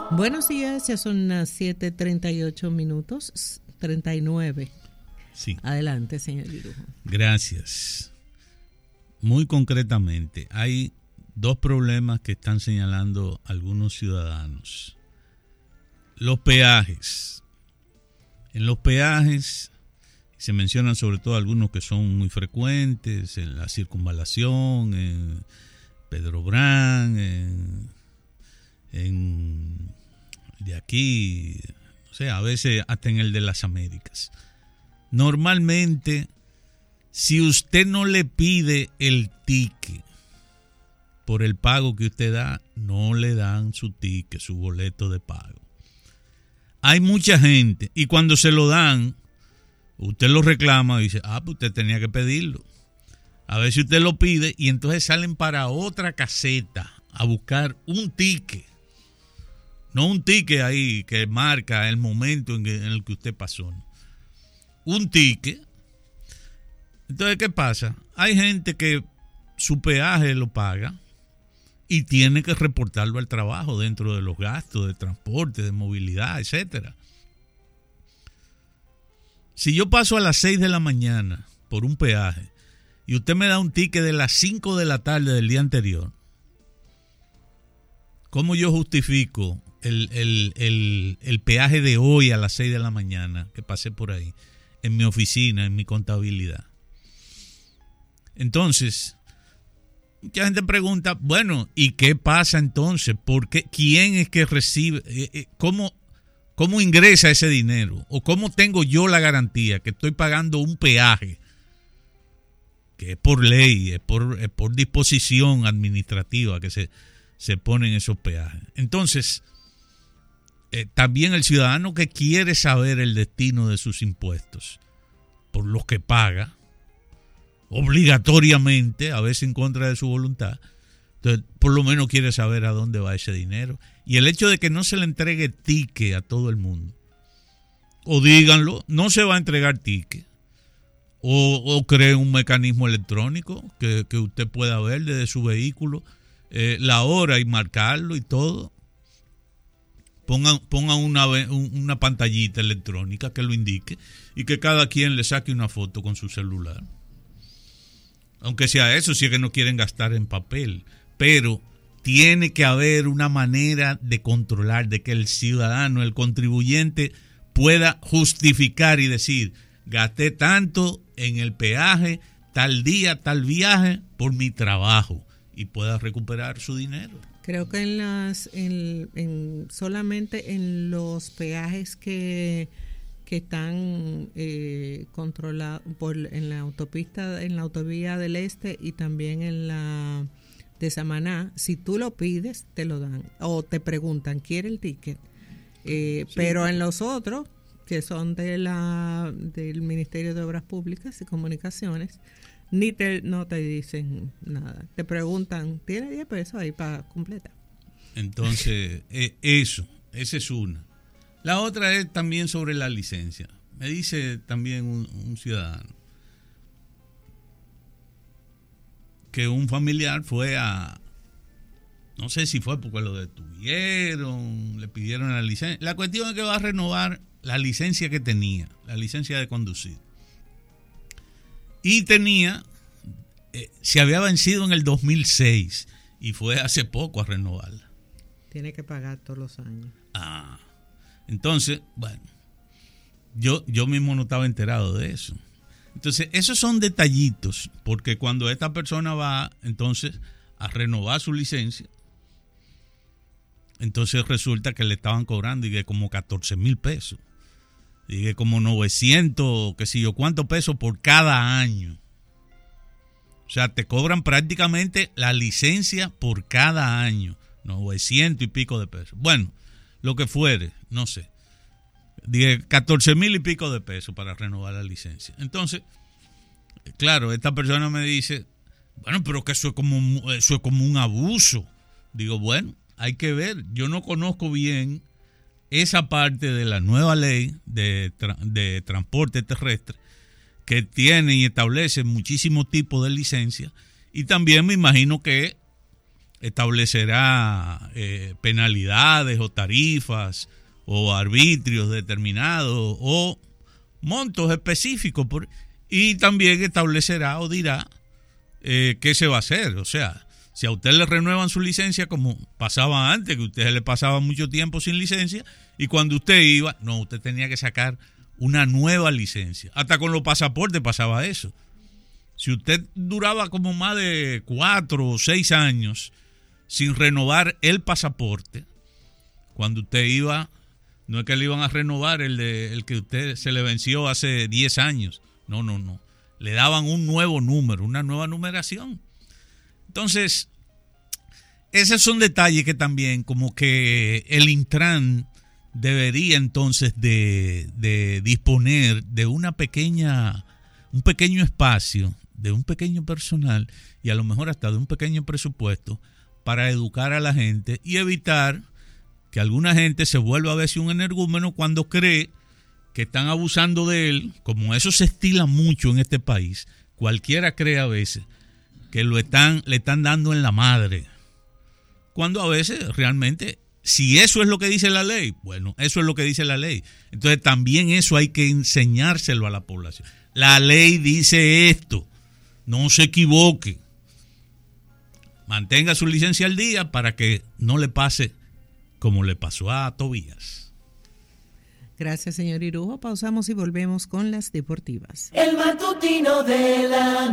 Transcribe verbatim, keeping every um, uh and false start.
Buenos días, ya son las siete treinta y ocho minutos, treinta y nueve. Sí. Adelante, señor Guirujo. Gracias. Muy concretamente, hay dos problemas que están señalando algunos ciudadanos. Los peajes. En los peajes se mencionan sobre todo algunos que son muy frecuentes, en la circunvalación, en Pedro Brán, en, en de aquí, o sea, a veces hasta en el de las Américas. Normalmente, si usted no le pide el ticket por el pago que usted da, no le dan su ticket, su boleto de pago. Hay mucha gente, y cuando se lo dan, usted lo reclama y dice, ah, pues usted tenía que pedirlo. A veces usted lo pide y entonces salen para otra caseta a buscar un ticket. No un ticket ahí que marca el momento en, que, en el que usted pasó. ¿No? Un ticket. Entonces, ¿qué pasa? Hay gente que su peaje lo paga y tiene que reportarlo al trabajo dentro de los gastos de transporte, de movilidad, etcétera. Si yo paso a las seis de la mañana por un peaje y usted me da un ticket de las cinco de la tarde del día anterior, ¿cómo yo justifico el, el, el, el peaje de hoy a las seis de la mañana que pasé por ahí, en mi oficina, en mi contabilidad? Entonces, mucha gente pregunta, bueno, ¿y qué pasa entonces? ¿Por qué? ¿Quién es que recibe? ¿Cómo, cómo ingresa ese dinero? ¿O cómo tengo yo la garantía que estoy pagando un peaje que es por ley, es por, es por disposición administrativa que se, se ponen esos peajes? Entonces, eh, también el ciudadano que quiere saber el destino de sus impuestos, por los que paga, obligatoriamente, a veces en contra de su voluntad, entonces por lo menos quiere saber a dónde va ese dinero. Y el hecho de que no se le entregue ticket a todo el mundo, o díganlo, no se va a entregar ticket, o, o cree un mecanismo electrónico que, que usted pueda ver desde su vehículo eh, la hora y marcarlo y todo. Pongan, pongan una, una pantallita electrónica que lo indique y que cada quien le saque una foto con su celular. Aunque sea eso, si es que no quieren gastar en papel. Pero tiene que haber una manera de controlar, de que el ciudadano, el contribuyente, pueda justificar y decir, gasté tanto en el peaje, tal día, tal viaje, por mi trabajo, y pueda recuperar su dinero. Creo que en las, en, en solamente en los peajes que que están eh, controlados por en la autopista, en la autovía del Este y también en la de Samaná, si tú lo pides, te lo dan. O te preguntan, ¿quiere el ticket? Eh, sí. Pero en los otros, que son de la del Ministerio de Obras Públicas y Comunicaciones, ni te, no te dicen nada. Te preguntan, ¿tiene diez pesos ahí para completar? Entonces, eh, eso, esa es una. La otra es también sobre la licencia. Me dice también un, un ciudadano que un familiar fue a, no sé si fue porque lo detuvieron, le pidieron la licencia. La cuestión es que va a renovar la licencia que tenía, la licencia de conducir. Y tenía, eh, se había vencido en el dos mil seis y fue hace poco a renovarla. Tiene que pagar todos los años. Ah. Entonces, bueno, yo, yo mismo no estaba enterado de eso. Entonces, esos son detallitos, porque cuando esta persona va entonces a renovar su licencia, entonces resulta que le estaban cobrando y que como catorce mil pesos, y que como novecientos, qué sé yo, cuántos pesos por cada año. O sea, te cobran prácticamente la licencia por cada año, novecientos y pico de pesos. Bueno, lo que fuere, no sé, dije catorce mil y pico de pesos para renovar la licencia. Entonces, claro, esta persona me dice, bueno, pero que eso es como, eso es como un abuso. Digo, bueno, hay que ver, yo no conozco bien esa parte de la nueva ley de, tra- de transporte terrestre que tiene y establece muchísimos tipos de licencias, y también me imagino que establecerá eh, penalidades o tarifas o arbitrios determinados o montos específicos por, y también establecerá o dirá eh, qué se va a hacer. O sea, si a usted le renuevan su licencia como pasaba antes, que a usted le pasaba mucho tiempo sin licencia y cuando usted iba, no, usted tenía que sacar una nueva licencia. Hasta con los pasaportes pasaba eso. Si usted duraba como más de cuatro o seis años sin renovar el pasaporte, cuando usted iba, no es que le iban a renovar el, de, el que usted se le venció hace diez años. No, no, no. Le daban un nuevo número, una nueva numeración. Entonces, esos son detalles que también como que el Intran debería entonces de, de disponer de una pequeña, un pequeño espacio, de un pequeño personal y a lo mejor hasta de un pequeño presupuesto para educar a la gente y evitar que alguna gente se vuelva a verse un energúmeno cuando cree que están abusando de él. Como eso se estila mucho en este país, cualquiera cree a veces que lo están, le están dando en la madre, cuando a veces realmente, si eso es lo que dice la ley, bueno, eso es lo que dice la ley. Entonces también eso hay que enseñárselo a la población. La ley dice esto, no se equivoque. Mantenga su licencia al día para que no le pase como le pasó a Tobías. Gracias, señor Irujo. Pausamos y volvemos con las deportivas. El matutino de la